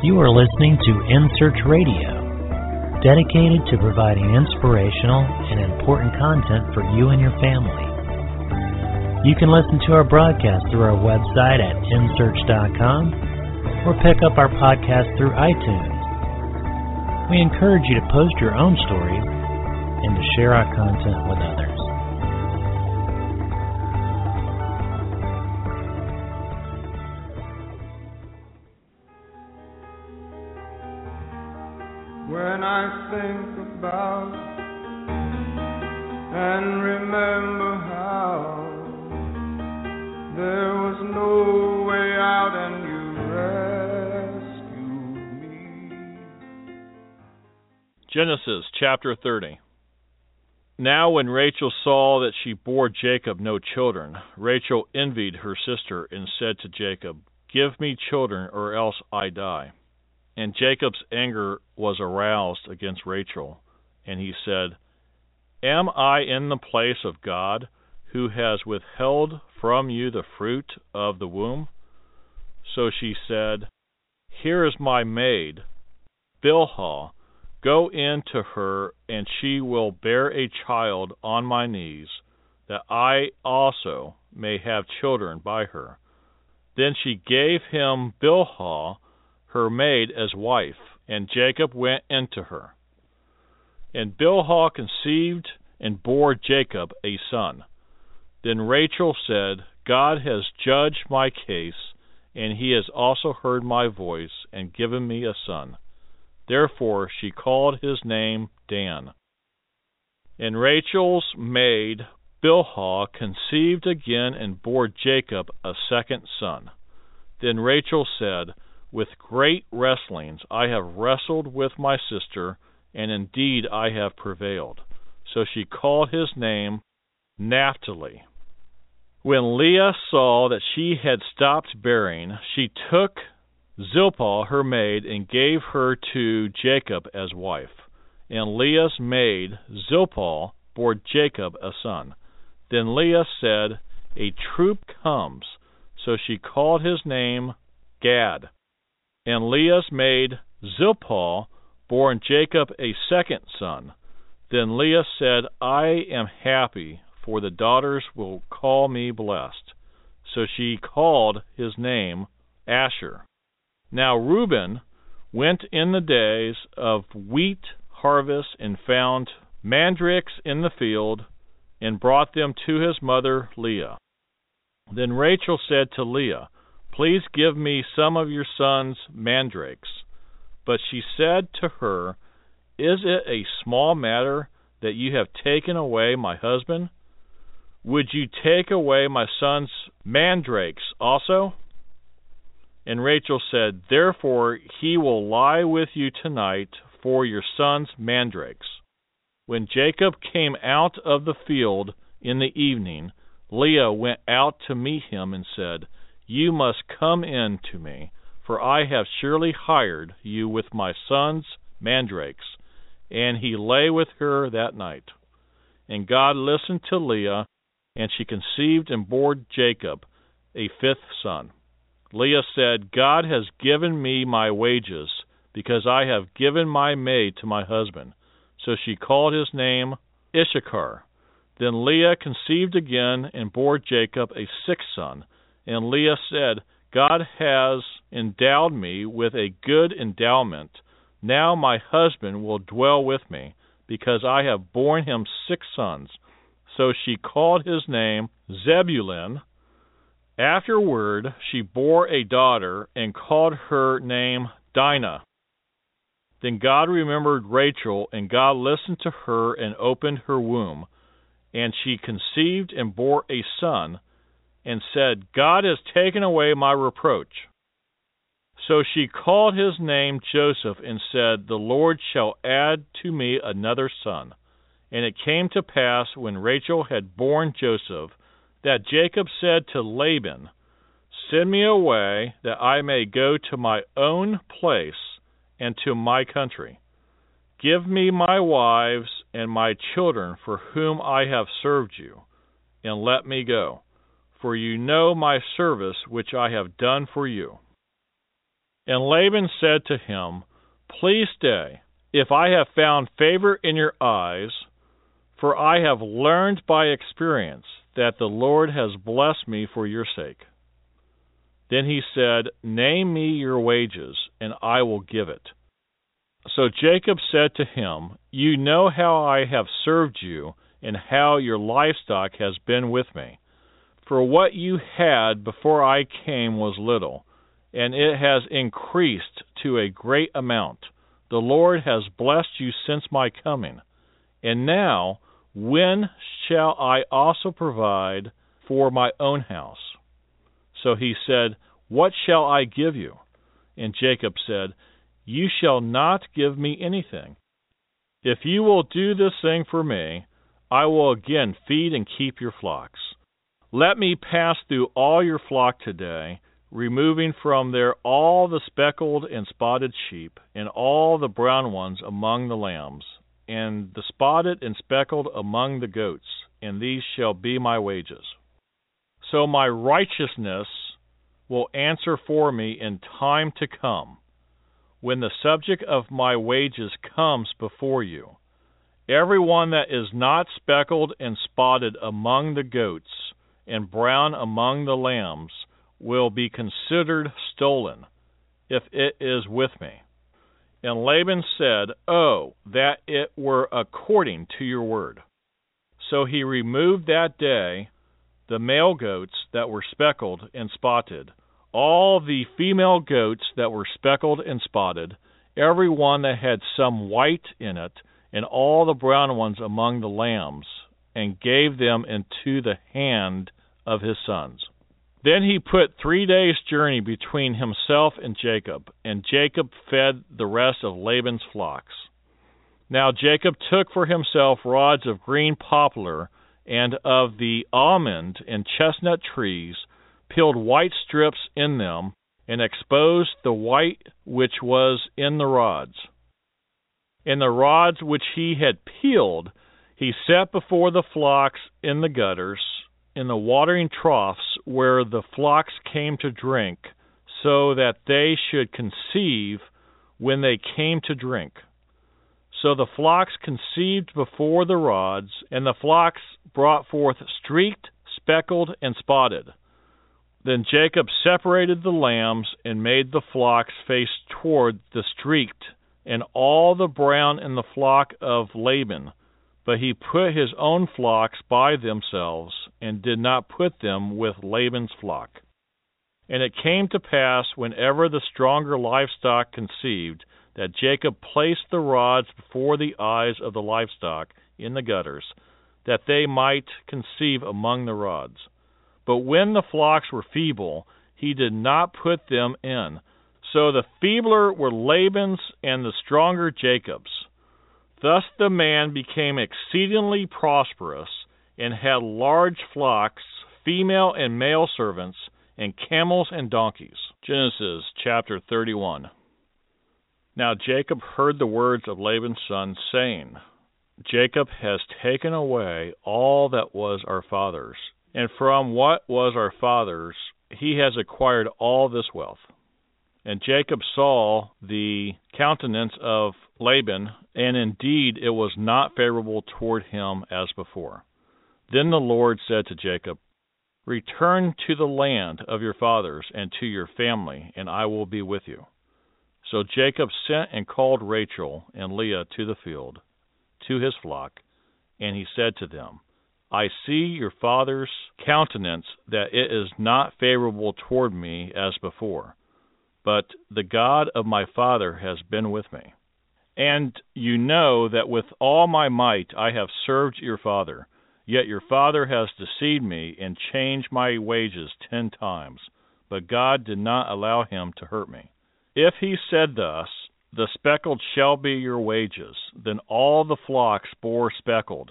You are listening to In Search Radio, dedicated to providing inspirational and important content for you and your family. You can listen to our broadcast through our website at insearch.com or pick up our podcast through iTunes. We encourage you to post your own stories and to share our content with others. When I think about and remember how there was no way out and you rescued me. Genesis chapter 30. Now when Rachel saw that she bore Jacob no children, Rachel envied her sister and said to Jacob, "Give me children or else I die." And Jacob's anger was aroused against Rachel, and he said, "Am I in the place of God, who has withheld from you the fruit of the womb?" So she said, "Here is my maid, Bilhah. Go in to her, and she will bear a child on my knees, that I also may have children by her." Then she gave him Bilhah, her maid, as wife, and Jacob went into her. And Bilhah conceived and bore Jacob a son. Then Rachel said, "God has judged my case, and he has also heard my voice and given me a son." Therefore she called his name Dan. And Rachel's maid Bilhah conceived again and bore Jacob a second son. Then Rachel said, "With great wrestlings I have wrestled with my sister, and indeed I have prevailed." So she called his name Naphtali. When Leah saw that she had stopped bearing, she took Zilpah her maid and gave her to Jacob as wife. And Leah's maid Zilpah bore Jacob a son. Then Leah said, "A troop comes." So she called his name Gad. And Leah's maid Zilpah bore Jacob a second son. Then Leah said, "I am happy, for the daughters will call me blessed." So she called his name Asher. Now Reuben went in the days of wheat harvest and found mandrakes in the field, and brought them to his mother Leah. Then Rachel said to Leah, "Please give me some of your son's mandrakes." But she said to her, "Is it a small matter that you have taken away my husband? Would you take away my son's mandrakes also?" And Rachel said, "Therefore he will lie with you tonight for your son's mandrakes." When Jacob came out of the field in the evening, Leah went out to meet him and said, "You must come in to me, for I have surely hired you with my son's mandrakes." And he lay with her that night. And God listened to Leah, and she conceived and bore Jacob a fifth son. Leah said, "God has given me my wages, because I have given my maid to my husband." So she called his name Issachar. Then Leah conceived again and bore Jacob a sixth son. And Leah said, "God has endowed me with a good endowment. Now my husband will dwell with me, because I have borne him 6 sons." So she called his name Zebulun. Afterward she bore a daughter, and called her name Dinah. Then God remembered Rachel, and God listened to her and opened her womb. And she conceived and bore a son, and said, "God has taken away my reproach." So she called his name Joseph, and said, "The Lord shall add to me another son." And it came to pass, when Rachel had borne Joseph, that Jacob said to Laban, "Send me away, that I may go to my own place and to my country. Give me my wives and my children for whom I have served you, and let me go. For you know my service which I have done for you." And Laban said to him, Please stay, if I have found favor in your eyes, for I have learned by experience that the Lord has blessed me for your sake. Then he said, Name me your wages, and I will give it. So Jacob said to him, You know how I have served you, and how your livestock has been with me. For what you had before I came was little, and it has increased to a great amount. The Lord has blessed you since my coming. And now, when shall I also provide for my own house? So he said, What shall I give you? And Jacob said, You shall not give me anything. If you will do this thing for me, I will again feed and keep your flocks. Let me pass through all your flock today, removing from there all the speckled and spotted sheep, and all the brown ones among the lambs, and the spotted and speckled among the goats, and these shall be my wages. So my righteousness will answer for me in time to come, when the subject of my wages comes before you. Every one that is not speckled and spotted among the goats, and brown among the lambs, will be considered stolen, if it is with me. And Laban said, Oh, that it were according to your word. So he removed that day the male goats that were speckled and spotted, all the female goats that were speckled and spotted, every one that had some white in it, and all the brown ones among the lambs, and gave them into the hand of his sons. Then he put 3 days' journey between himself and Jacob fed the rest of Laban's flocks. Now Jacob took for himself rods of green poplar, and of the almond and chestnut trees, peeled white strips in them, and exposed the white which was in the rods. And the rods which he had peeled he set before the flocks in the gutters, in the watering troughs where the flocks came to drink, so that they should conceive when they came to drink. So the flocks conceived before the rods, and the flocks brought forth streaked, speckled, and spotted. Then Jacob separated the lambs and made the flocks face toward the streaked, and all the brown in the flock of Laban. But he put his own flocks by themselves, and did not put them with Laban's flock. And it came to pass, whenever the stronger livestock conceived, that Jacob placed the rods before the eyes of the livestock in the gutters, that they might conceive among the rods. But when the flocks were feeble, he did not put them in. So the feebler were Laban's, and the stronger Jacob's. Thus the man became exceedingly prosperous, and had large flocks, female and male servants, and camels and donkeys. Genesis chapter 31. Now Jacob heard the words of Laban's son, saying, Jacob has taken away all that was our father's, and from what was our father's he has acquired all this wealth. And Jacob saw the countenance of Laban, and indeed it was not favorable toward him as before. Then the Lord said to Jacob, Return to the land of your fathers and to your family, and I will be with you. So Jacob sent and called Rachel and Leah to the field, to his flock, and he said to them, I see your father's countenance, that it is not favorable toward me as before, but the God of my father has been with me. And you know that with all my might I have served your father, yet your father has deceived me and changed my wages 10 times, but God did not allow him to hurt me. If he said thus, The speckled shall be your wages, then all the flocks bore speckled.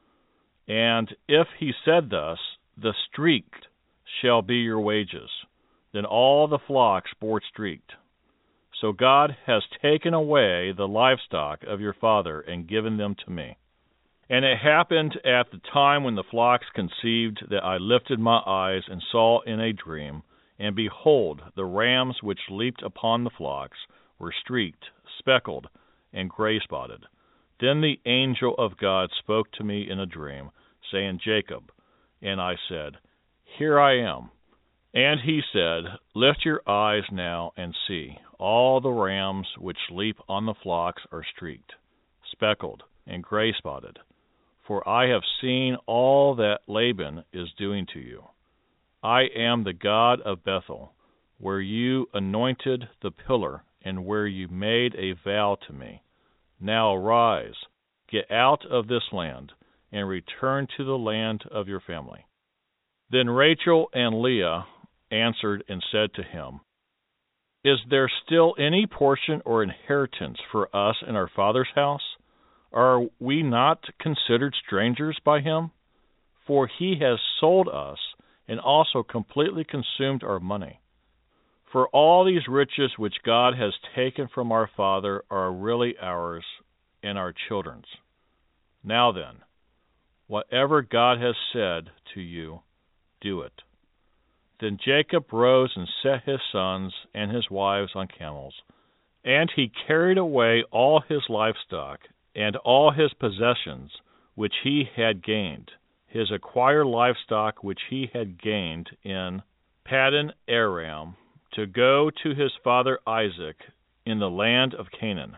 And if he said thus, The streaked shall be your wages, then all the flocks bore streaked. So God has taken away the livestock of your father and given them to me. And it happened at the time when the flocks conceived that I lifted my eyes and saw in a dream, and behold, the rams which leaped upon the flocks were streaked, speckled, and gray-spotted. Then the angel of God spoke to me in a dream, saying, Jacob. And I said, Here I am. And he said, Lift your eyes now and see. All the rams which leap on the flocks are streaked, speckled, and gray-spotted. For I have seen all that Laban is doing to you. I am the God of Bethel, where you anointed the pillar, and where you made a vow to me. Now arise, get out of this land, and return to the land of your family. Then Rachel and Leah answered and said to him, Is there still any portion or inheritance for us in our father's house? Are we not considered strangers by him? For he has sold us and also completely consumed our money. For all these riches which God has taken from our father are really ours and our children's. Now then, whatever God has said to you, do it. Then Jacob rose and set his sons and his wives on camels, and he carried away all his livestock and all his possessions which he had gained, his acquired livestock which he had gained in Paddan Aram, to go to his father Isaac in the land of Canaan.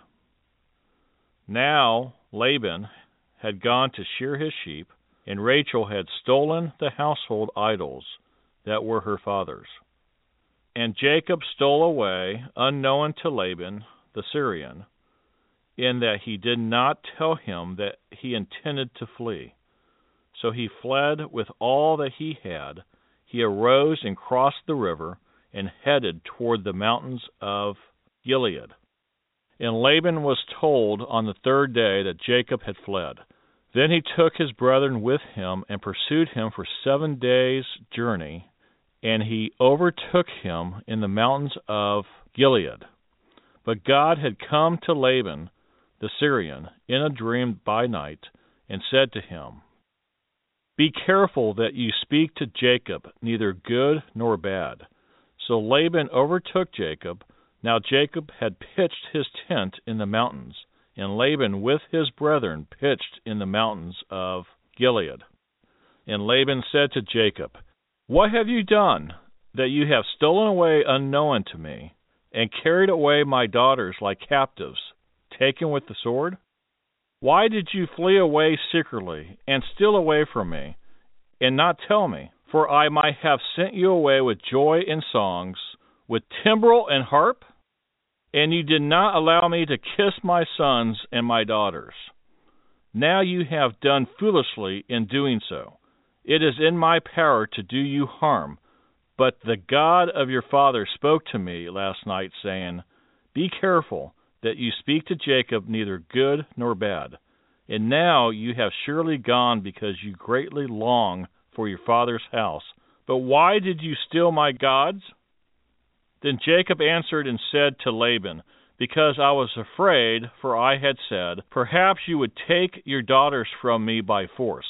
Now Laban had gone to shear his sheep, and Rachel had stolen the household idols that were her father's. And Jacob stole away, unknown to Laban the Syrian, in that he did not tell him that he intended to flee. So he fled with all that he had. He arose and crossed the river and headed toward the mountains of Gilead. And Laban was told on the third day that Jacob had fled. Then he took his brethren with him and pursued him for 7 days' journey, and he overtook him in the mountains of Gilead. But God had come to Laban the Syrian in a dream by night, and said to him, Be careful that you speak to Jacob neither good nor bad. So Laban overtook Jacob. Now Jacob had pitched his tent in the mountains, and Laban with his brethren pitched in the mountains of Gilead. And Laban said to Jacob, What have you done, that you have stolen away unknown to me, and carried away my daughters like captives, taken with the sword? Why did you flee away secretly, and steal away from me, and not tell me? For I might have sent you away with joy and songs, with timbrel and harp, and you did not allow me to kiss my sons and my daughters. Now you have done foolishly in doing so. It is in my power to do you harm, but the God of your father spoke to me last night, saying, Be careful that you speak to Jacob neither good nor bad. And now you have surely gone because you greatly long for your father's house. But why did you steal my gods? Then Jacob answered and said to Laban, Because I was afraid, for I had said, Perhaps you would take your daughters from me by force.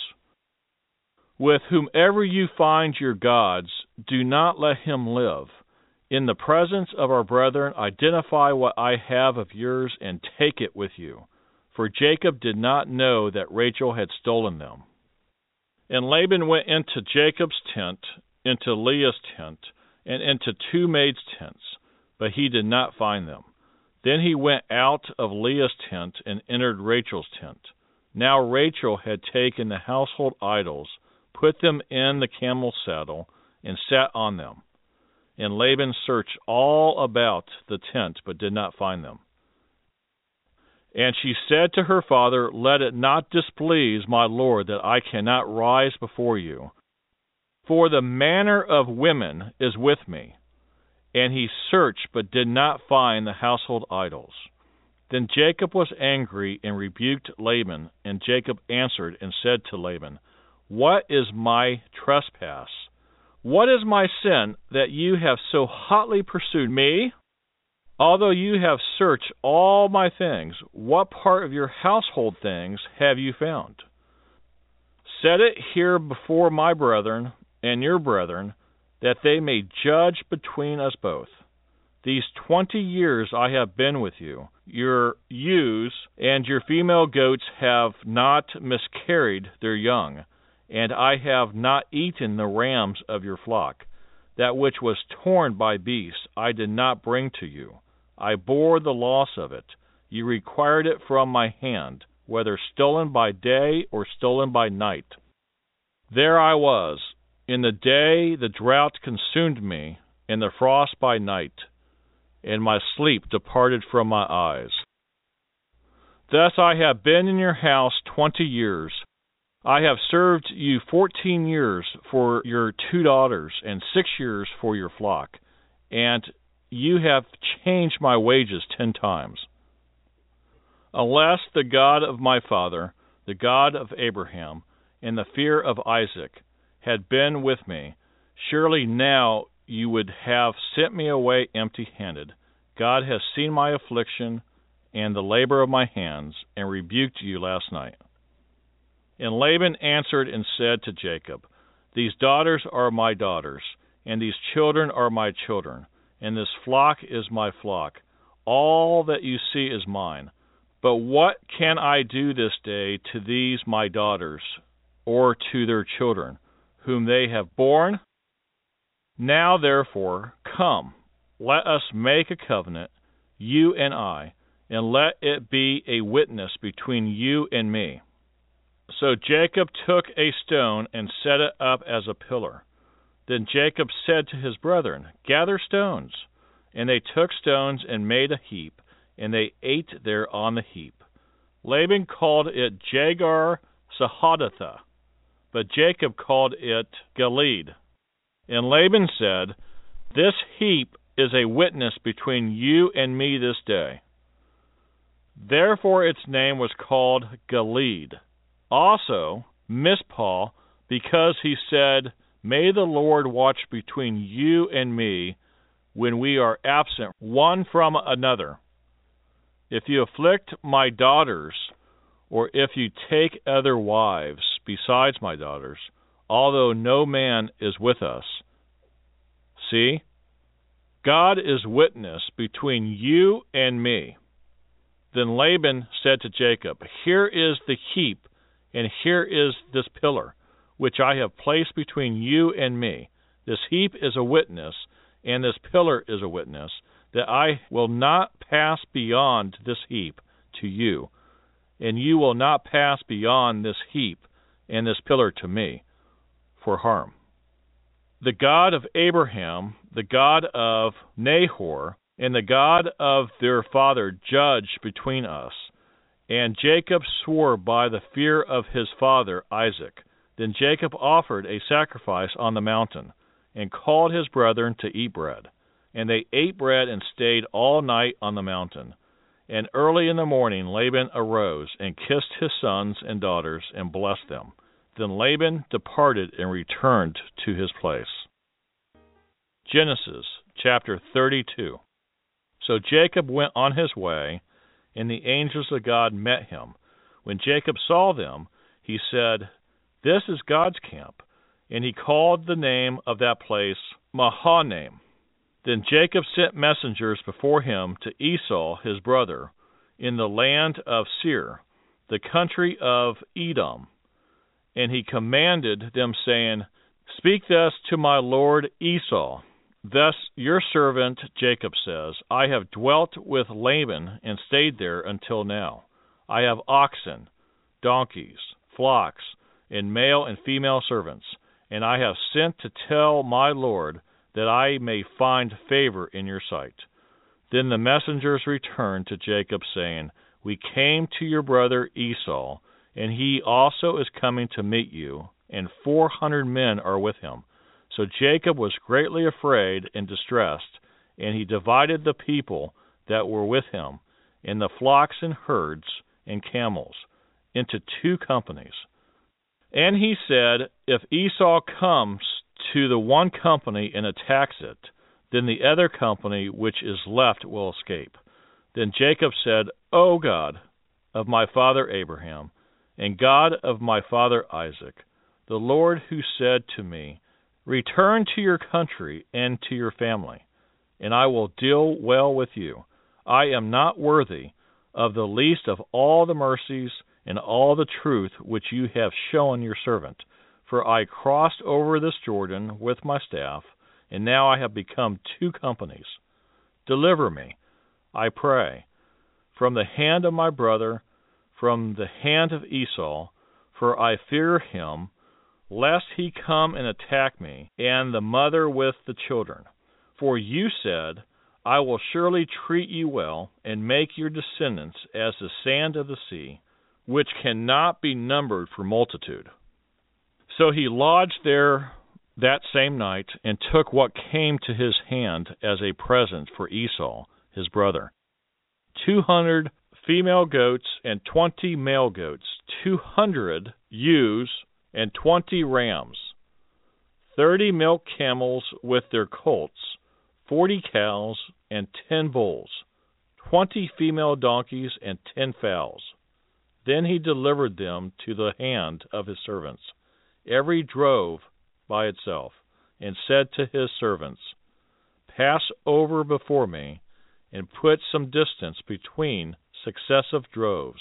With whomever you find your gods, do not let him live. In the presence of our brethren, identify what I have of yours and take it with you. For Jacob did not know that Rachel had stolen them. And Laban went into Jacob's tent, into Leah's tent, and into 2 maids' tents, but he did not find them. Then he went out of Leah's tent and entered Rachel's tent. Now Rachel had taken the household idols, put them in the camel's saddle, and sat on them. And Laban searched all about the tent, but did not find them. And she said to her father, Let it not displease my lord that I cannot rise before you. For the manner of women is with me. And he searched, but did not find the household idols. Then Jacob was angry and rebuked Laban. And Jacob answered and said to Laban, What is my trespass? What is my sin that you have so hotly pursued me? Although you have searched all my things, what part of your household things have you found? Set it here before my brethren and your brethren, that they may judge between us both. These 20 years I have been with you. Your ewes and your female goats have not miscarried their young, and I have not eaten the rams of your flock. That which was torn by beasts I did not bring to you. I bore the loss of it. You required it from my hand, whether stolen by day or stolen by night. There I was. In the day the drought consumed me, and the frost by night, and my sleep departed from my eyes. Thus I have been in your house 20 years. I have served you 14 years for your 2 daughters, and 6 years for your flock, and you have changed my wages 10 times. Unless the God of my father, the God of Abraham, and the fear of Isaac had been with me, surely now you would have sent me away empty-handed. God has seen my affliction and the labor of my hands, and rebuked you last night. And Laban answered and said to Jacob, These daughters are my daughters, and these children are my children, and this flock is my flock. All that you see is mine. But what can I do this day to these my daughters, or to their children, whom they have borne? Now therefore, come, let us make a covenant, you and I, and let it be a witness between you and me. So Jacob took a stone and set it up as a pillar. Then Jacob said to his brethren, Gather stones. And they took stones and made a heap, and they ate there on the heap. Laban called it Jegar-Sahadutha, but Jacob called it Gilead. And Laban said, This heap is a witness between you and me this day. Therefore its name was called Gilead. Also Mizpah, because he said, May the Lord watch between you and me when we are absent one from another. If you afflict my daughters, or if you take other wives besides my daughters, although no man is with us. See, God is witness between you and me. Then Laban said to Jacob, Here is the heap, and here is this pillar, which I have placed between you and me. This heap is a witness, and this pillar is a witness, that I will not pass beyond this heap to you, and you will not pass beyond this heap and this pillar to me, for harm. The God of Abraham, the God of Nahor, and the God of their father judge between us. And Jacob swore by the fear of his father Isaac. Then Jacob offered a sacrifice on the mountain, and called his brethren to eat bread. And they ate bread and stayed all night on the mountain. And early in the morning Laban arose, and kissed his sons and daughters, and blessed them. Then Laban departed and returned to his place. Genesis chapter 32. So Jacob went on his way, and the angels of God met him. When Jacob saw them, he said, This is God's camp. And he called the name of that place Mahanaim. Then Jacob sent messengers before him to Esau his brother, in the land of Seir, the country of Edom. And he commanded them, saying, Speak thus to my lord Esau. Thus your servant Jacob says, I have dwelt with Laban and stayed there until now. I have oxen, donkeys, flocks, and male and female servants, and I have sent to tell my lord that I may find favor in your sight. Then the messengers returned to Jacob, saying, We came to your brother Esau, and he also is coming to meet you, and 400 men are with him. So Jacob was greatly afraid and distressed, and he divided the people that were with him, and the flocks and herds and camels, into 2 companies. And he said, If Esau comes to the one company and attacks it, then the other company which is left will escape. Then Jacob said, O God of my father Abraham, and God of my father Isaac, the Lord who said to me, Return to your country and to your family, and I will deal well with you. I am not worthy of the least of all the mercies and all the truth which you have shown your servant. For I crossed over this Jordan with my staff, and now I have become 2 companies. Deliver me, I pray, from the hand of my brother, from the hand of Esau, for I fear him, lest he come and attack me, and the mother with the children. For you said, I will surely treat you well, and make your descendants as the sand of the sea, which cannot be numbered for multitude. So he lodged there that same night, and took what came to his hand as a present for Esau, his brother, 200 female goats and 20 male goats, 200 ewes and 20 rams, 30 milk camels with their colts, 40 cows and 10 bulls, 20 female donkeys and 10 fowls. Then he delivered them to the hand of his servants, every drove by itself, and said to his servants, Pass over before me, and put some distance between successive droves.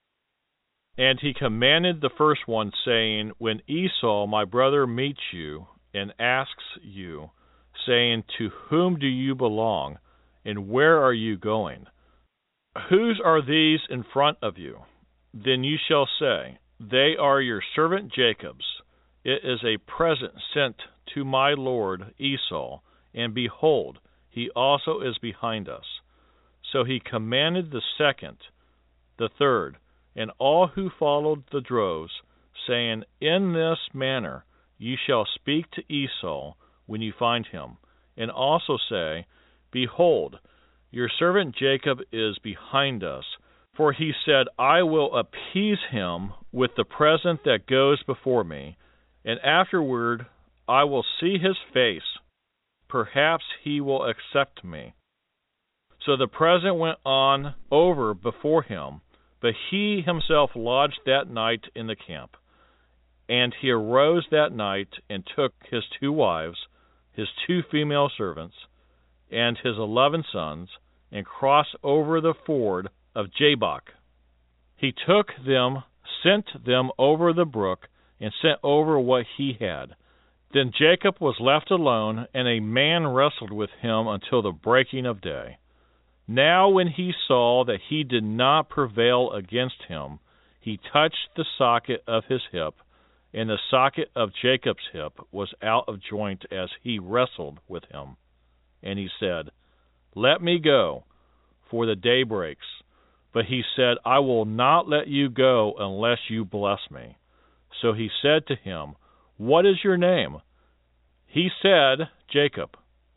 And he commanded the first one, saying, When Esau my brother meets you, and asks you, saying, To whom do you belong, and where are you going? Whose are these in front of you? Then you shall say, They are your servant Jacob's. It is a present sent to my lord Esau, and behold, he also is behind us. So he commanded the second, the third, and all who followed the droves, saying, In this manner you shall speak to Esau when you find him, and also say, Behold, your servant Jacob is behind us, for he said, I will appease him with the present that goes before me, and afterward I will see his face. Perhaps he will accept me. So the present went on over before him, but he himself lodged that night in the camp. And he arose that night and took his 2 wives, his 2 female servants, and his 11 sons, and crossed over the ford of Jabbok. He took them, sent them over the brook, and sent over what he had. Then Jacob was left alone, and a man wrestled with him until the breaking of day. Now when he saw that he did not prevail against him, he touched the socket of his hip, and the socket of Jacob's hip was out of joint as he wrestled with him. And he said, Let me go, for the day breaks. But he said, I will not let you go unless you bless me. So he said to him, What is your name? He said, Jacob.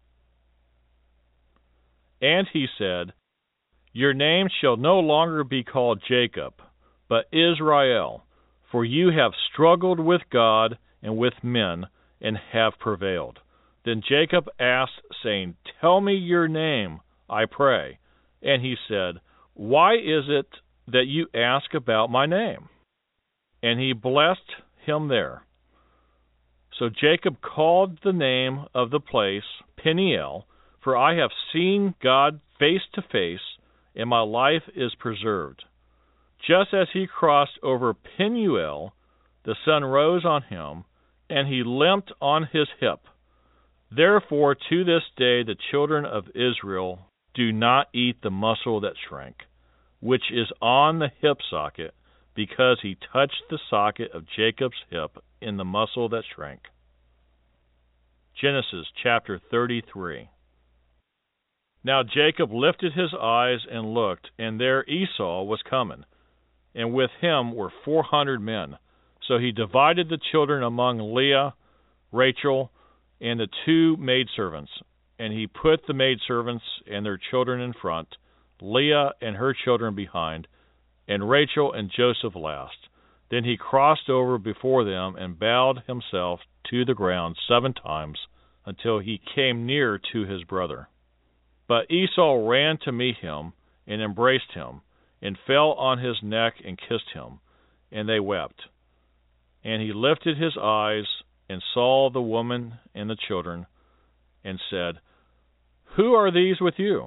And he said, Your name shall no longer be called Jacob, but Israel, for you have struggled with God and with men, and have prevailed. Then Jacob asked, saying, Tell me your name, I pray. And he said, Why is it that you ask about my name? And he blessed him there. So Jacob called the name of the place Peniel, for I have seen God face to face, and my life is preserved. Just as he crossed over Penuel, the sun rose on him, and he limped on his hip. Therefore to this day the children of Israel do not eat the muscle that shrank, which is on the hip socket, because he touched the socket of Jacob's hip in the muscle that shrank. Genesis chapter 33. Now Jacob lifted his eyes and looked, and there Esau was coming, and with him were 400 men. So he divided the children among Leah, Rachel, and the 2 maidservants, and he put the maidservants and their children in front, Leah and her children behind, and Rachel and Joseph last. Then he crossed over before them and bowed himself to the ground 7 times until he came near to his brother. But Esau ran to meet him and embraced him, and fell on his neck and kissed him, and they wept. And he lifted his eyes and saw the woman and the children, and said, Who are these with you?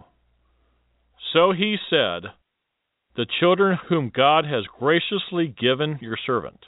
So he said, The children whom God has graciously given your servant.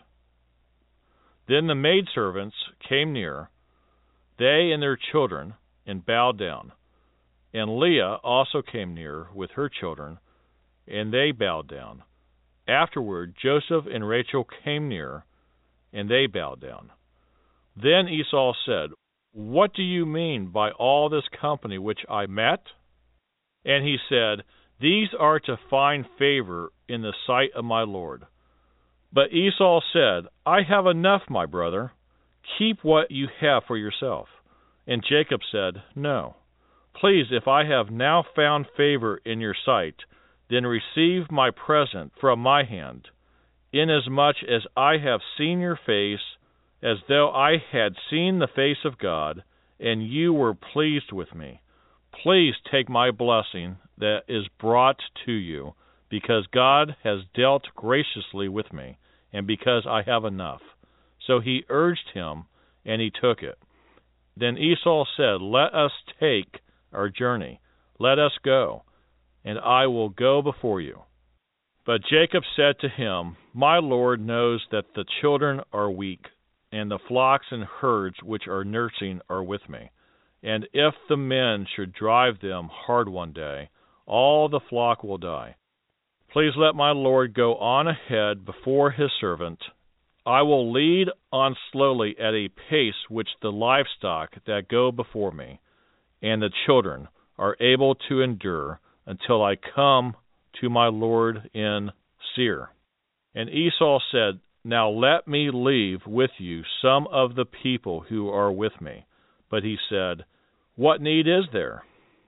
Then the maidservants came near, they and their children, and bowed down. And Leah also came near with her children, and they bowed down. Afterward, Joseph and Rachel came near, and they bowed down. Then Esau said, What do you mean by all this company which I met? And he said, These are to find favor in the sight of my Lord. But Esau said, I have enough, my brother. Keep what you have for yourself. And Jacob said, No. Please, if I have now found favor in your sight, then receive my present from my hand, inasmuch as I have seen your face, as though I had seen the face of God, and you were pleased with me. Please take my blessing that is brought to you, because God has dealt graciously with me, and because I have enough. So he urged him, and he took it. Then Esau said, Let us take our journey. Let us go, and I will go before you. But Jacob said to him, My Lord knows that the children are weak, and the flocks and herds which are nursing are with me. And if the men should drive them hard one day, all the flock will die. Please let my Lord go on ahead before his servant. I will lead on slowly at a pace which the livestock that go before me and the children are able to endure until I come to my Lord in Seir. And Esau said, Now let me leave with you some of the people who are with me. But he said, What need is there?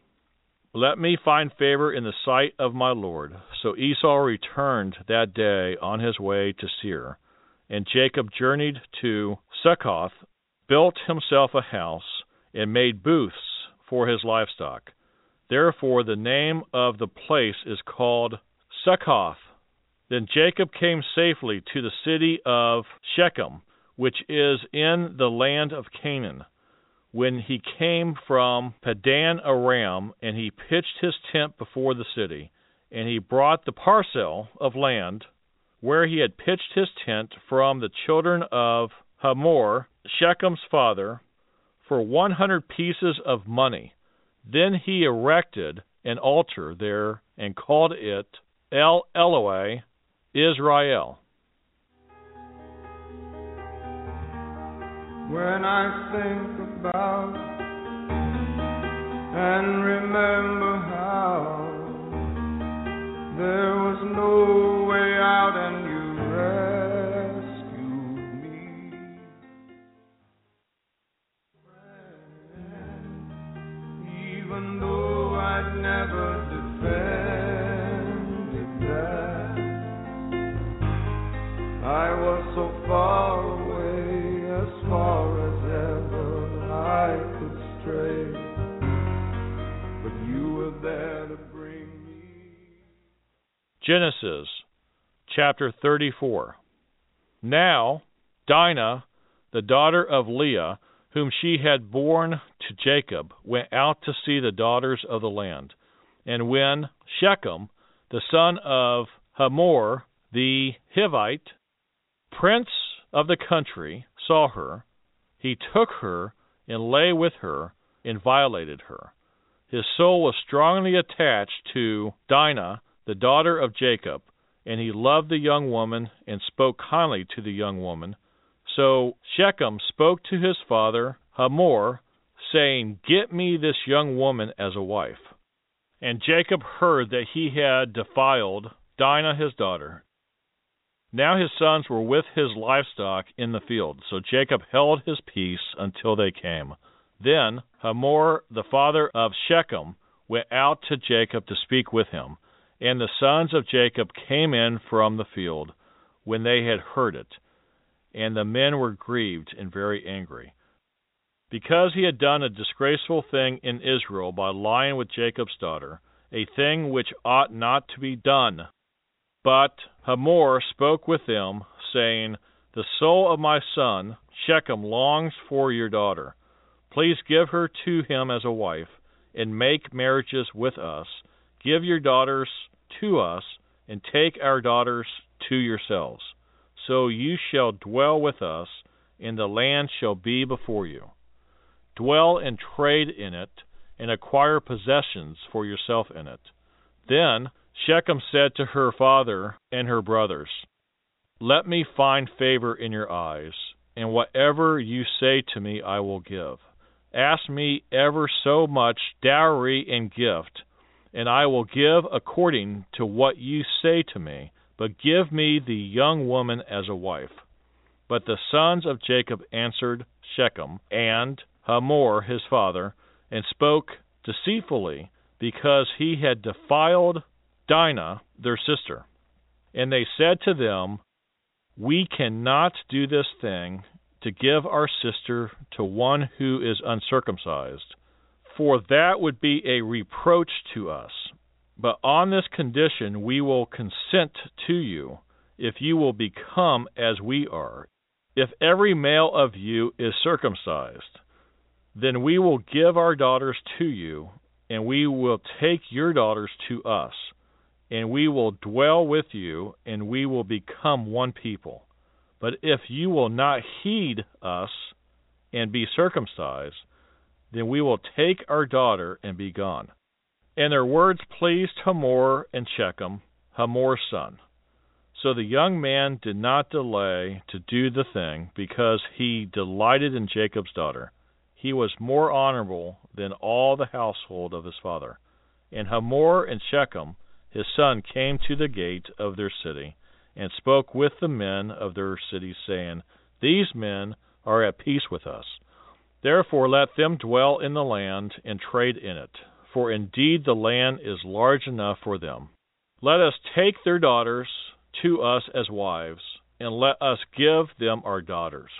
Let me find favor in the sight of my Lord. So Esau returned that day on his way to Seir. And Jacob journeyed to Succoth, built himself a house, and made booths for his livestock. Therefore the name of the place is called Succoth. Then Jacob came safely to the city of Shechem, which is in the land of Canaan. When he came from Padan Aram, and he pitched his tent before the city, and he brought the parcel of land where he had pitched his tent from the children of Hamor, Shechem's father, for 100 pieces of money. Then he erected an altar there and called it El Elohe Israel. When I think about and remember how there was no way out and you rescued me. Even though I'd never defended that, I was so far away, as far as ever I could stray, but you were there to bring me. Genesis chapter 34. Now Dinah, the daughter of Leah, whom she had borne to Jacob, went out to see the daughters of the land. And when Shechem, the son of Hamor the Hivite, prince of the country, saw her, he took her and lay with her and violated her. His soul was strongly attached to Dinah, the daughter of Jacob, and he loved the young woman and spoke kindly to the young woman. So Shechem spoke to his father Hamor, saying, Get me this young woman as a wife. And Jacob heard that he had defiled Dinah his daughter. Now his sons were with his livestock in the field, so Jacob held his peace until they came. Then Hamor, the father of Shechem, went out to Jacob to speak with him. And the sons of Jacob came in from the field when they had heard it. And the men were grieved and very angry, because he had done a disgraceful thing in Israel by lying with Jacob's daughter, a thing which ought not to be done. But Hamor spoke with them, saying, The soul of my son Shechem longs for your daughter. Please give her to him as a wife, and make marriages with us. Give your daughters to us, and take our daughters to yourselves. So you shall dwell with us, and the land shall be before you. Dwell and trade in it, and acquire possessions for yourself in it. Then Shechem said to her father and her brothers, Let me find favor in your eyes, and whatever you say to me I will give. Ask me ever so much dowry and gift, and I will give according to what you say to me, but give me the young woman as a wife. But the sons of Jacob answered Shechem and Hamor his father, and spoke deceitfully, because he had defiled Dinah their sister. And they said to them, We cannot do this thing, to give our sister to one who is uncircumcised, for that would be a reproach to us. But on this condition we will consent to you, if you will become as we are. If every male of you is circumcised, then we will give our daughters to you, and we will take your daughters to us, and we will dwell with you, and we will become one people. But if you will not heed us and be circumcised, then we will take our daughter and be gone. And their words pleased Hamor and Shechem, Hamor's son. So the young man did not delay to do the thing, because he delighted in Jacob's daughter. He was more honorable than all the household of his father. And Hamor and Shechem, his son, came to the gate of their city, and spoke with the men of their city, saying, These men are at peace with us. Therefore let them dwell in the land and trade in it, for indeed the land is large enough for them. Let us take their daughters to us as wives, and let us give them our daughters.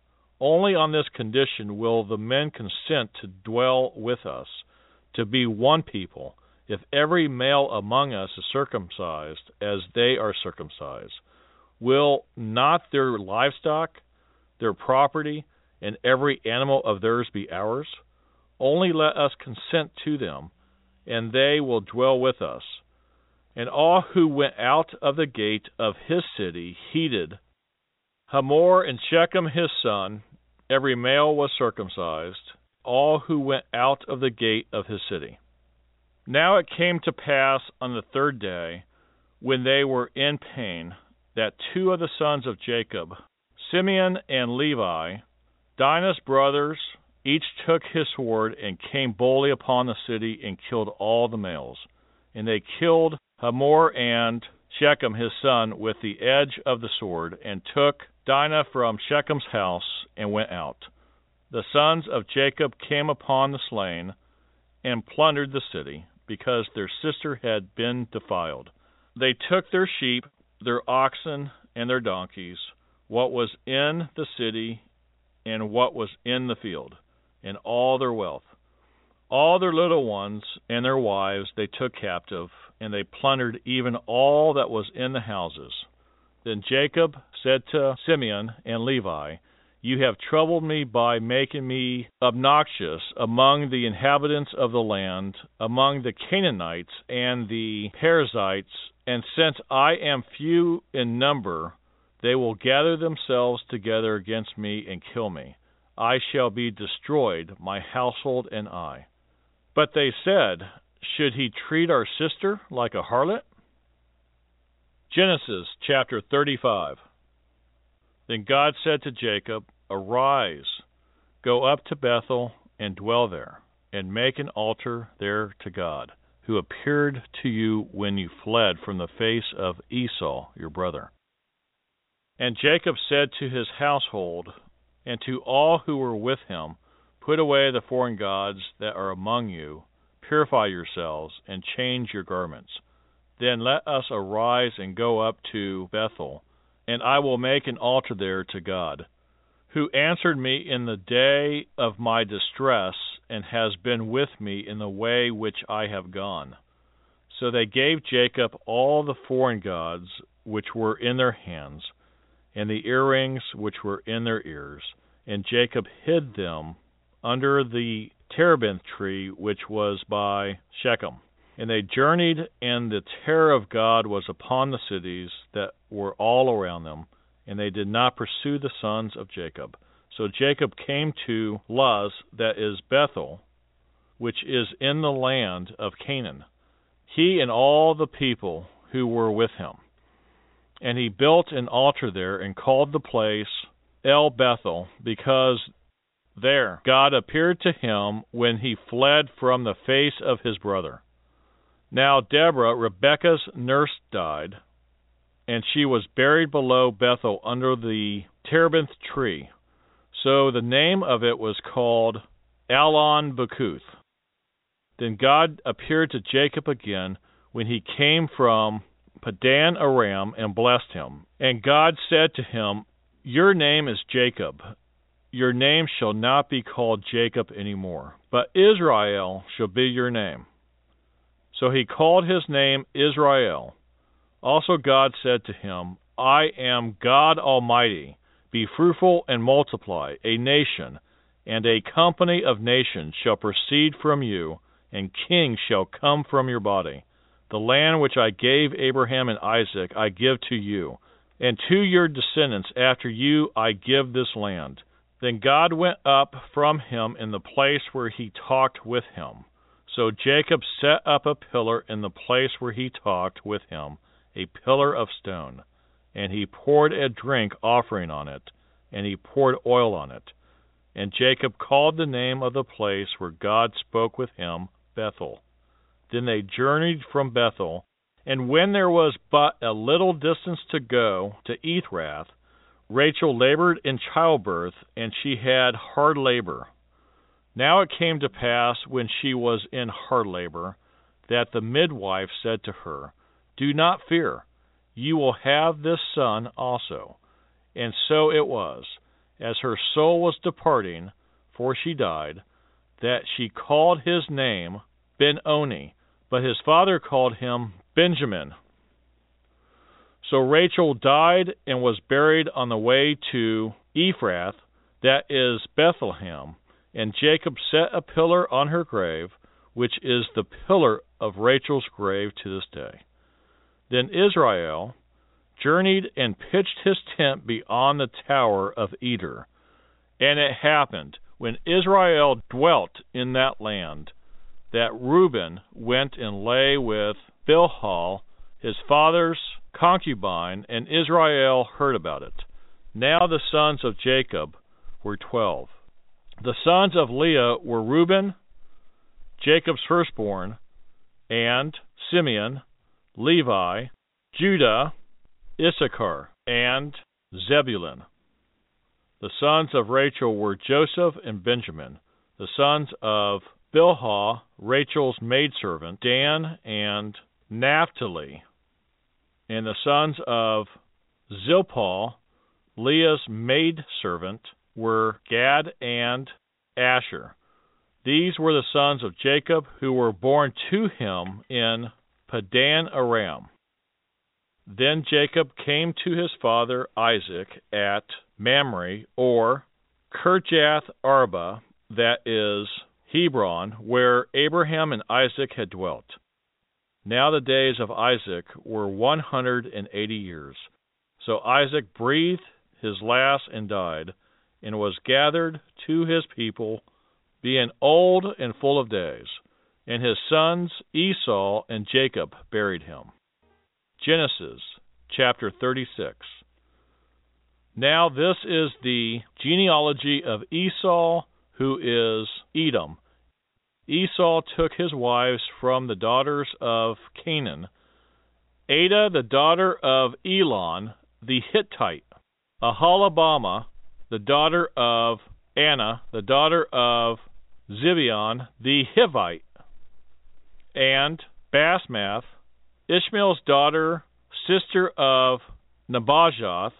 Only on this condition will the men consent to dwell with us, to be one people, if every male among us is circumcised as they are circumcised. Will not their livestock, their property, and every animal of theirs be ours? Only let us consent to them, and they will dwell with us. And all who went out of the gate of his city heeded. Hamor and Shechem his son, every male was circumcised, all who went out of the gate of his city. Now it came to pass on the third day, when they were in pain, that two of the sons of Jacob, Simeon and Levi, Dinah's brothers, each took his sword and came boldly upon the city and killed all the males. And they killed Hamor and Shechem his son with the edge of the sword, and took Dinah from Shechem's house and went out. The sons of Jacob came upon the slain and plundered the city, because their sister had been defiled. They took their sheep, their oxen, and their donkeys, what was in the city and what was in the field, and all their wealth. All their little ones and their wives they took captive, and they plundered even all that was in the houses. Then Jacob said to Simeon and Levi, You have troubled me by making me obnoxious among the inhabitants of the land, among the Canaanites and the Perizzites, and since I am few in number, they will gather themselves together against me and kill me. I shall be destroyed, my household and I. But they said, Should he treat our sister like a harlot? Genesis chapter 35. Then God said to Jacob, Arise, go up to Bethel and dwell there, and make an altar there to God, who appeared to you when you fled from the face of Esau your brother. And Jacob said to his household and to all who were with him, Put away the foreign gods that are among you, purify yourselves, and change your garments. Then let us arise and go up to Bethel, and I will make an altar there to God, who answered me in the day of my distress, and has been with me in the way which I have gone. So they gave Jacob all the foreign gods which were in their hands, and the earrings which were in their ears. And Jacob hid them under the terebinth tree which was by Shechem. And they journeyed, and the terror of God was upon the cities that were all around them, and they did not pursue the sons of Jacob. So Jacob came to Luz, that is Bethel, which is in the land of Canaan, he and all the people who were with him. And he built an altar there and called the place El Bethel, because there God appeared to him when he fled from the face of his brother. Now Deborah, Rebekah's nurse, died, and she was buried below Bethel under the terebinth tree. So the name of it was called Allon Bakuth. Then God appeared to Jacob again when he came from Padan Aram and blessed him. And God said to him, Your name is Jacob. Your name shall not be called Jacob any more, but Israel shall be your name. So he called his name Israel. Also God said to him, I am God Almighty. Be fruitful and multiply. A nation and a company of nations shall proceed from you, and kings shall come from your body. The land which I gave Abraham and Isaac I give to you, and to your descendants after you I give this land. Then God went up from him in the place where he talked with him. So Jacob set up a pillar in the place where he talked with him, a pillar of stone. And he poured a drink offering on it, and he poured oil on it. And Jacob called the name of the place where God spoke with him Bethel. Then they journeyed from Bethel, and when there was but a little distance to go to Ephrath, Rachel labored in childbirth, and she had hard labor. Now it came to pass, when she was in hard labor, that the midwife said to her, Do not fear, you will have this son also. And so it was, as her soul was departing, for she died, that she called his name Ben-Oni, but his father called him Benjamin. So Rachel died and was buried on the way to Ephrath, that is Bethlehem, and Jacob set a pillar on her grave, which is the pillar of Rachel's grave to this day. Then Israel journeyed and pitched his tent beyond the tower of Eder. And it happened, when Israel dwelt in that land, that Reuben went and lay with Bilhah, his father's concubine, and Israel heard about it. Now the sons of Jacob were 12. The sons of Leah were Reuben, Jacob's firstborn, and Simeon, Levi, Judah, Issachar, and Zebulun. The sons of Rachel were Joseph and Benjamin. The sons of Bilhah, Rachel's maidservant, Dan and Naphtali. And the sons of Zilpah, Leah's maidservant, were Gad and Asher. These were the sons of Jacob who were born to him in Padan Aram. Then Jacob came to his father Isaac at Mamre, or Kirjath Arba, that is Hebron, where Abraham and Isaac had dwelt. Now the days of Isaac were 180 years. So Isaac breathed his last and died, and was gathered to his people, being old and full of days. And his sons Esau and Jacob buried him. Genesis chapter 36. Now this is the genealogy of Esau, who is Edom. Esau took his wives from the daughters of Canaan, Adah the daughter of Elon the Hittite, Aholibamah the daughter of Anna the daughter of Zibeon the Hivite, and Basmath, Ishmael's daughter, sister of Nebajoth.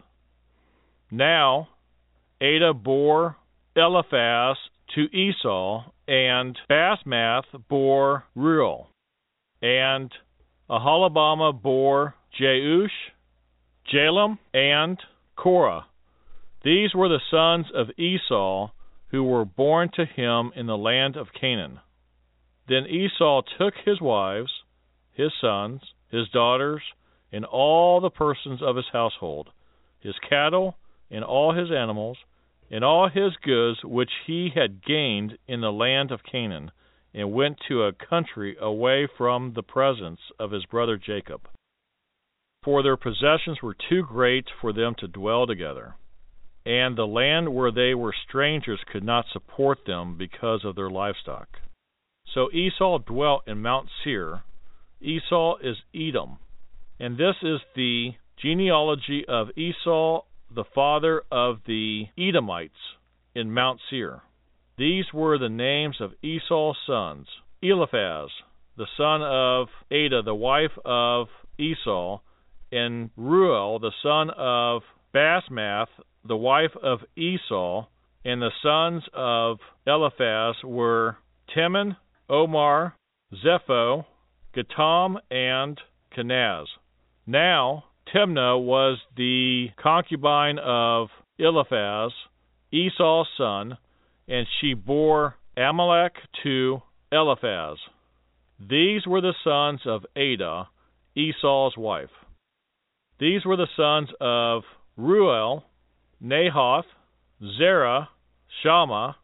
Now Adah bore Eliphaz to Esau, and Basmath bore Reuel, and Aholibamah bore Jeush, Jalem, and Korah. These were the sons of Esau who were born to him in the land of Canaan. Then Esau took his wives, his sons, his daughters, and all the persons of his household, his cattle, and all his animals, and all his goods which he had gained in the land of Canaan, and went to a country away from the presence of his brother Jacob. For their possessions were too great for them to dwell together, and the land where they were strangers could not support them because of their livestock. So Esau dwelt in Mount Seir. Esau is Edom, and this is the genealogy of Esau, the father of the Edomites, in Mount Seir. These were the names of Esau's sons: Eliphaz, the son of Adah, the wife of Esau, and Reuel, the son of Basmath, the wife of Esau. And the sons of Eliphaz were Teman, Omar, Zepho, Gatam, and Kenaz. Now Timnah was the concubine of Eliphaz, Esau's son, and she bore Amalek to Eliphaz. These were the sons of Adah, Esau's wife. These were the sons of Reuel, Nahath, Zerah, Shammah,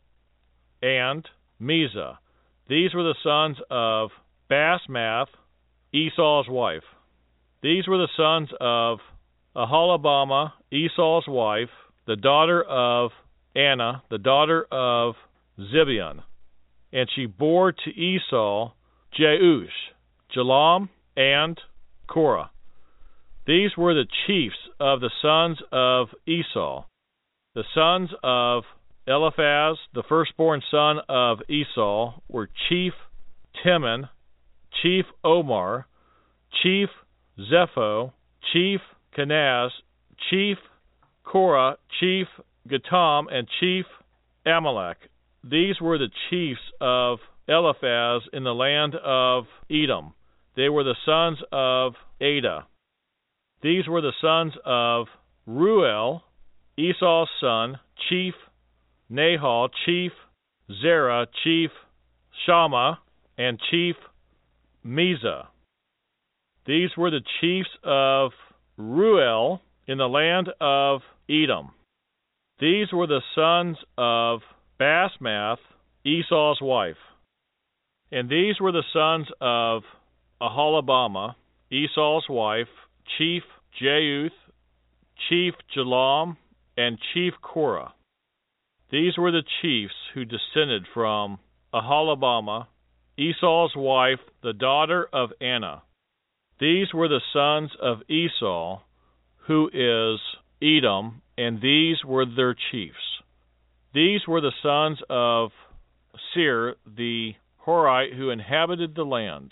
and Mizah. These were the sons of Basmath, Esau's wife. These were the sons of Aholibamah, Esau's wife, the daughter of Anna, the daughter of Zibeon. And she bore to Esau Jeush, Jalam, and Korah. These were the chiefs of the sons of Esau. The sons of Eliphaz, the firstborn son of Esau, were Chief Teman, Chief Omar, Chief Zepho, Chief Kenaz, Chief Korah, Chief Gatam, and Chief Amalek. These were the chiefs of Eliphaz in the land of Edom. They were the sons of Adah. These were the sons of Reuel, Esau's son, Chief Nahal, Chief Zerah, Chief Shammah, and Chief Mizah. These were the chiefs of Reuel in the land of Edom. These were the sons of Basmath, Esau's wife. And these were the sons of Aholibamah, Esau's wife, Chief Jeuth, Chief Jalam, and Chief Korah. These were the chiefs who descended from Aholibamah, Esau's wife, the daughter of Anna. These were the sons of Esau, who is Edom, and these were their chiefs. These were the sons of Seir, the Horite, who inhabited the land: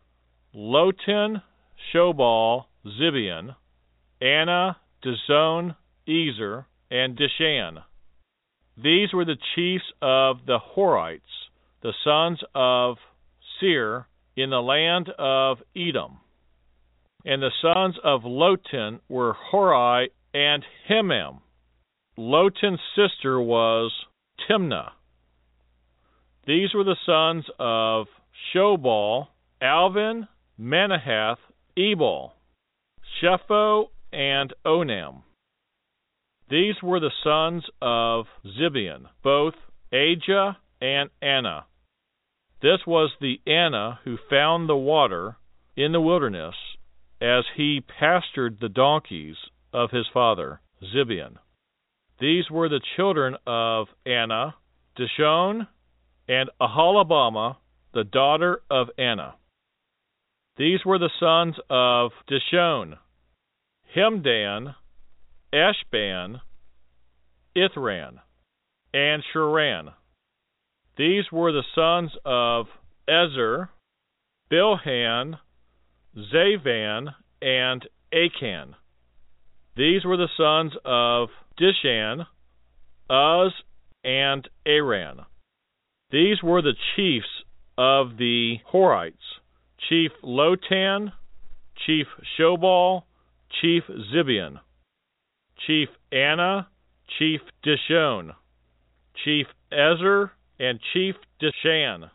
Lotan, Shobal, Zibeon, Anna, Dizon, Ezer, and Dishan. These were the chiefs of the Horites, the sons of Seir, in the land of Edom. And the sons of Lotan were Hori and Himam. Lotan's sister was Timnah. These were the sons of Shobal, Alvin, Manahath, Ebal, Shepho, and Onam. These were the sons of Zibeon, both Ajah and Anna. This was the Anna who found the water in the wilderness as he pastured the donkeys of his father, Zibeon. These were the children of Anna, Dishon, and Aholibamah, the daughter of Anna. These were the sons of Dishon: Hemdan, Eshban, Ithran, and Shuran. These were the sons of Ezer, Bilhan, Zavan, and Achan. These were the sons of Dishan, Uz, and Aran. These were the chiefs of the Horites: Chief Lotan, Chief Shobal, Chief Zibeon. Chief Anna, Chief Dishon, Chief Ezer, and Chief Dishan.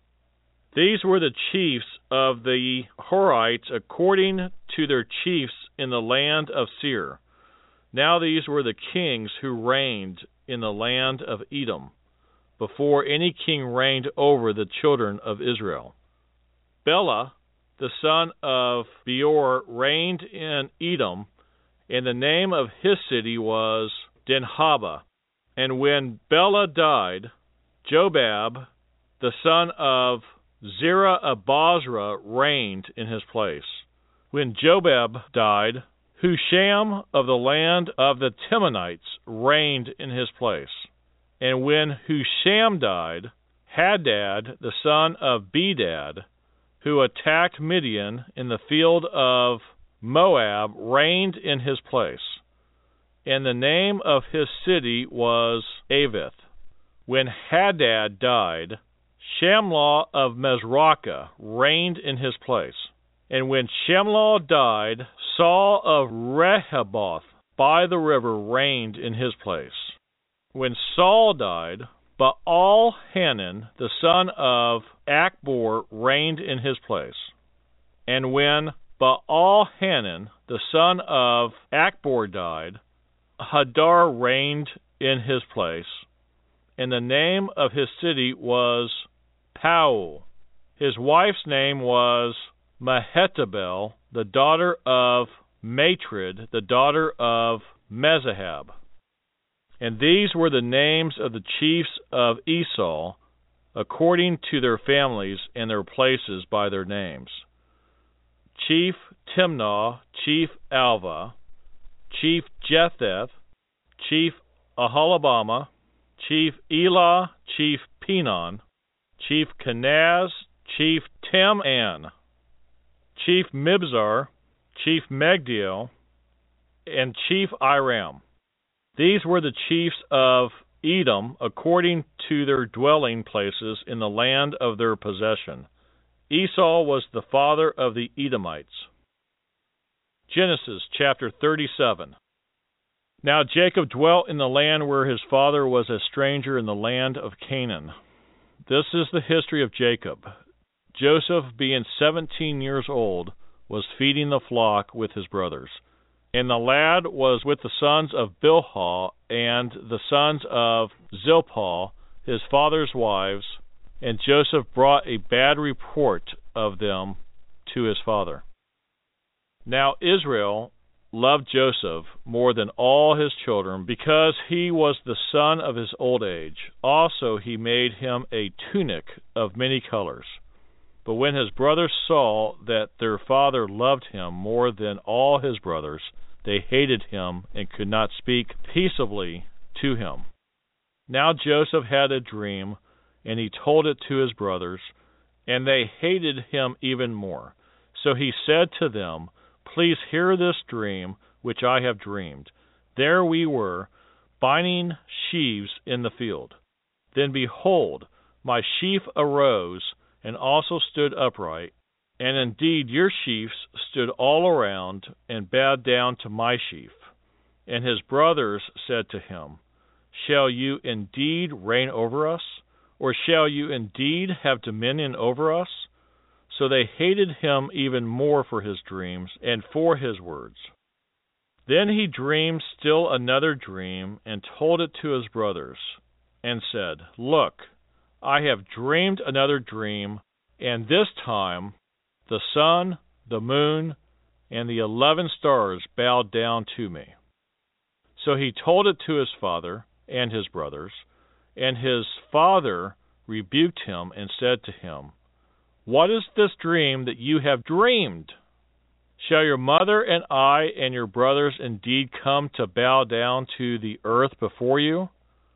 These were the chiefs of the Horites according to their chiefs in the land of Seir. Now these were the kings who reigned in the land of Edom, before any king reigned over the children of Israel. Bela, the son of Beor, reigned in Edom, and the name of his city was Dinhaba. And when Bela died, Jobab, the son of Zerah of Bozrah, reigned in his place. When Jobab died, Husham of the land of the Temanites reigned in his place. And when Husham died, Hadad, the son of Bedad, who attacked Midian in the field of Moab, reigned in his place. And the name of his city was Avith. When Hadad died, Shamlah of Mesrakah reigned in his place. And when Shamlah died, Saul of Rehoboth by the river reigned in his place. When Saul died, Baal-Hanan, the son of Achbor, reigned in his place. And when Baal-Hanan, the son of Achbor, died, Hadar reigned in his place, and the name of his city was Paul. His wife's name was Mehetabel, the daughter of Matred, the daughter of Mezahab. And these were the names of the chiefs of Esau, according to their families and their places by their names: Chief Timnah, Chief Alva, Chief Jetheth, Chief Aholibamah, Chief Elah, Chief Penon, Chief Kenaz, Chief Tim-An, Chief Mibzar, Chief Megdiel, and Chief Iram. These were the chiefs of Edom according to their dwelling places in the land of their possession. Esau was the father of the Edomites. Genesis chapter 37. Now Jacob dwelt in the land where his father was a stranger in the land of Canaan. This is the history of Jacob. Joseph, being 17 years old, was feeding the flock with his brothers. And the lad was with the sons of Bilhah and the sons of Zilpah, his father's wives, and Joseph brought a bad report of them to his father. Now Israel loved Joseph more than all his children, because he was the son of his old age. Also he made him a tunic of many colors. But when his brothers saw that their father loved him more than all his brothers, they hated him and could not speak peaceably to him. Now Joseph had a dream, and he told it to his brothers, and they hated him even more. So he said to them, "Please hear this dream which I have dreamed. There we were, binding sheaves in the field. Then behold, my sheaf arose and also stood upright, and indeed your sheaves stood all around and bowed down to my sheaf." And his brothers said to him, "Shall you indeed reign over us? Or shall you indeed have dominion over us?" So they hated him even more for his dreams and for his words. Then he dreamed still another dream and told it to his brothers, and said, "Look, I have dreamed another dream, and this time the sun, the moon, and the 11 stars bowed down to me." So he told it to his father and his brothers, and his father rebuked him and said to him, "What is this dream that you have dreamed? Shall your mother and I and your brothers indeed come to bow down to the earth before you?"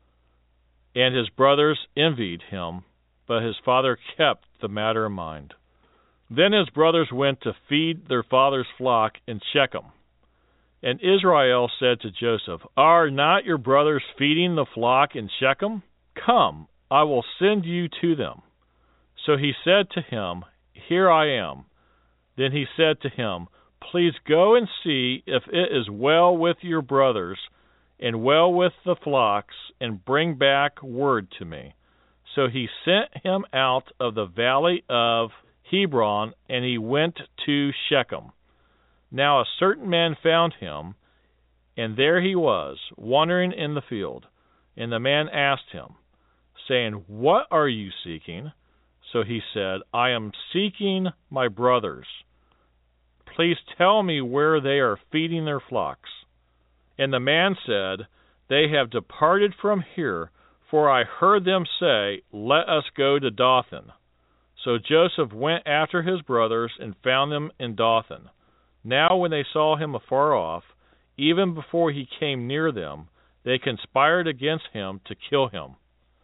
And his brothers envied him, but his father kept the matter in mind. Then his brothers went to feed their father's flock in Shechem. And Israel said to Joseph, "Are not your brothers feeding the flock in Shechem? Come, I will send you to them." So he said to him, "Here I am." Then he said to him, please go and see if it is well with your brothers and well with the flocks, and bring back word to me. So he sent him out of the valley of Hebron, and he went to Shechem. Now a certain man found him, and there he was, wandering in the field. And the man asked him, saying, What are you seeking? So he said, I am seeking my brothers. Please tell me where they are feeding their flocks. And the man said, They have departed from here, for I heard them say, Let us go to Dothan. So Joseph went after his brothers and found them in Dothan. Now when they saw him afar off, even before he came near them, they conspired against him to kill him.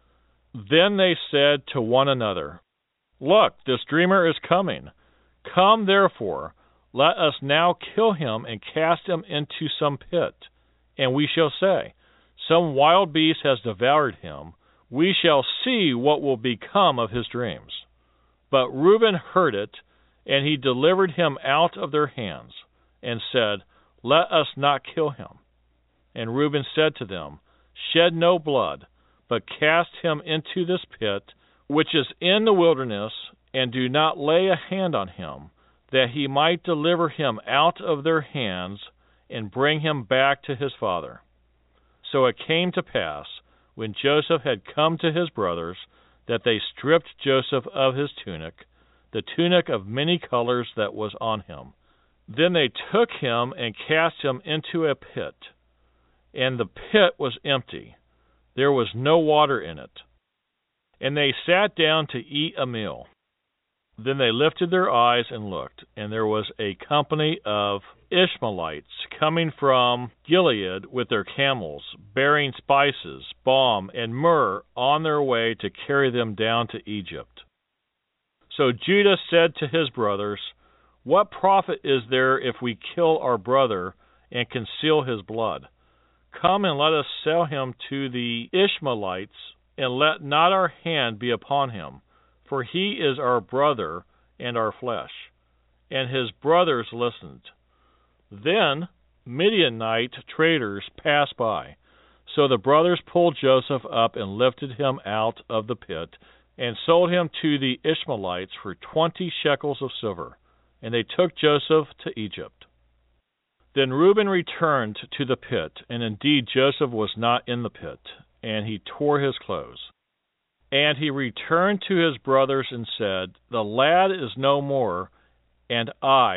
Then they said to one another, Look, this dreamer is coming. Come therefore, let us now kill him and cast him into some pit. And we shall say, Some wild beast has devoured him. We shall see what will become of his dreams. But Reuben heard it, and he delivered him out of their hands, and said, Let us not kill him. And Reuben said to them, Shed no blood, but cast him into this pit, which is in the wilderness, and do not lay a hand on him, that he might deliver him out of their hands, and bring him back to his father. So it came to pass, when Joseph had come to his brothers, that they stripped Joseph of his tunic, the tunic of many colors that was on him. Then they took him and cast him into a pit. And the pit was empty. There was no water in it. And they sat down to eat a meal. Then they lifted their eyes and looked, and there was a company of Ishmaelites coming from Gilead with their camels, bearing spices, balm, and myrrh on their way to carry them down to Egypt. So Judah said to his brothers, What profit is there if we kill our brother and conceal his blood? Come and let us sell him to the Ishmaelites, and let not our hand be upon him, for he is our brother and our flesh. And his brothers listened. Then Midianite traders passed by. So the brothers pulled Joseph up and lifted him out of the pit, and sold him to the Ishmaelites for 20 shekels of silver. And they took Joseph to Egypt. Then Reuben returned to the pit, and indeed Joseph was not in the pit, and he tore his clothes. And he returned to his brothers and said, The lad is no more, and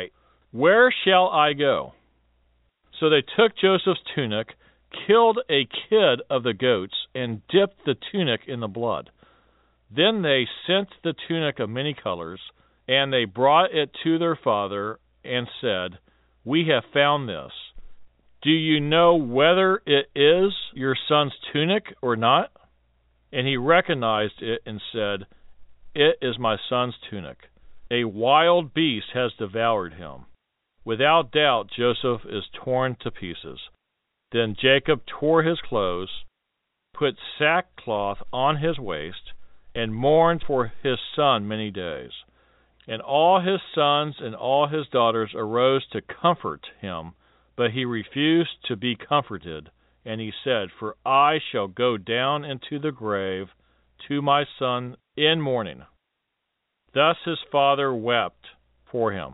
where shall I go? So they took Joseph's tunic, killed a kid of the goats, and dipped the tunic in the blood. Then they sent the tunic of many colors, and they brought it to their father, and said, We have found this. Do you know whether it is your son's tunic or not? And he recognized it and said, It is my son's tunic. A wild beast has devoured him. Without doubt, Joseph is torn to pieces. Then Jacob tore his clothes, put sackcloth on his waist, and mourned for his son many days. And all his sons and all his daughters arose to comfort him, but he refused to be comforted. And he said, For I shall go down into the grave to my son in mourning. Thus his father wept for him.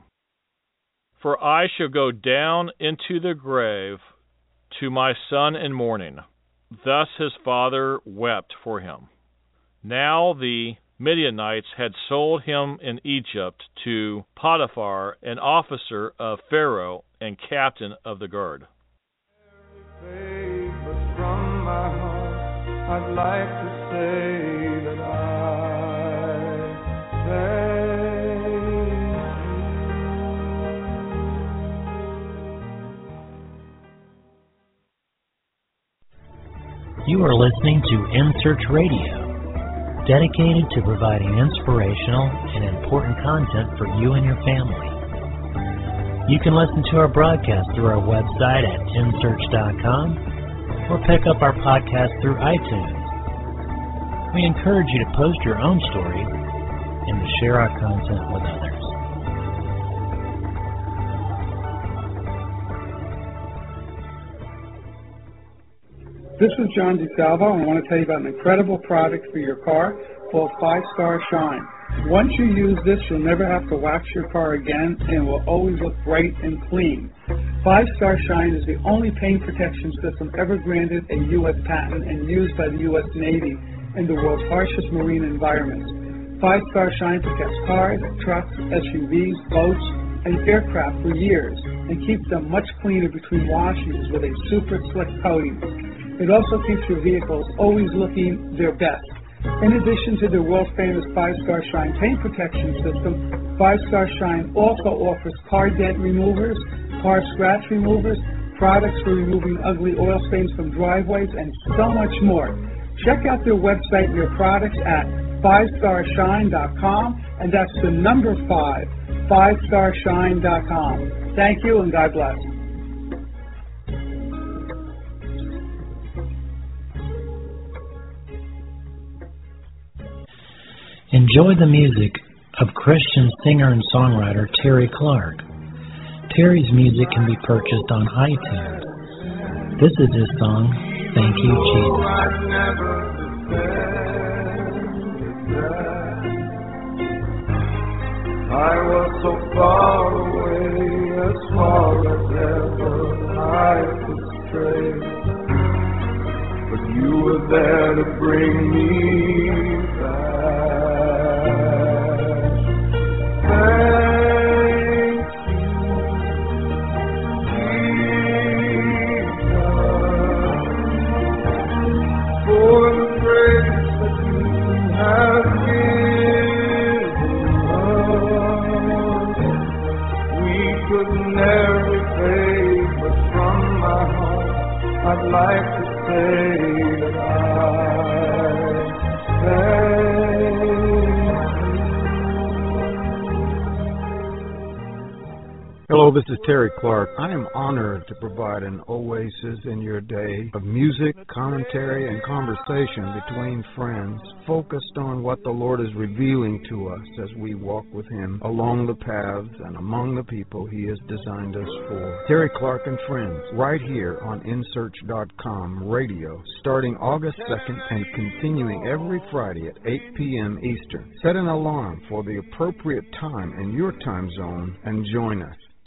For I shall go down into the grave to my son in mourning. Thus his father wept for him. Now the Midianites had sold him in Egypt to Potiphar, an officer of Pharaoh and captain of the guard. From my heart, I'd like to say that I thank you. You are listening to InSearch Radio, dedicated to providing inspirational and important content for you and your family. You can listen to our broadcast through our website at insearch.com, or pick up our podcast through iTunes. We encourage you to post your own story and to share our content with others. This is John DeSalvo, and I want to tell you about an incredible product for your car called 5-Star Shine. Once you use this, you'll never have to wax your car again, and it will always look bright and clean. 5-Star Shine is the only paint protection system ever granted a U.S. patent and used by the U.S. Navy in the world's harshest marine environments. 5-Star Shine protects cars, trucks, SUVs, boats, and aircraft for years and keeps them much cleaner between washings with a super slick coating. It also keeps your vehicles always looking their best. In addition to the world-famous 5-Star Shine paint protection system, 5-Star Shine also offers car dent removers, car scratch removers, products for removing ugly oil stains from driveways, and so much more. Check out their website and their products at 5starshine.com, and that's the number 5, 5starshine.com. Thank you, and God bless. Enjoy the music of Christian singer and songwriter Terry Clark. Terry's music can be purchased on iTunes. This is his song, Thank You, Jesus. I was so far away, as far as ever I could stray, but you were there to bring me back. I'd like to say that I thank you. Hello, this is Terry Clark. I am honored to provide an oasis in your day of music, commentary, and conversation between friends, focused on what the Lord is revealing to us as we walk with Him along the paths and among the people He has designed us for. Terry Clark and Friends, right here on InSearch.com radio, starting August 2nd and continuing every Friday at 8 p.m. Eastern. Set an alarm for the appropriate time in your time zone and join us.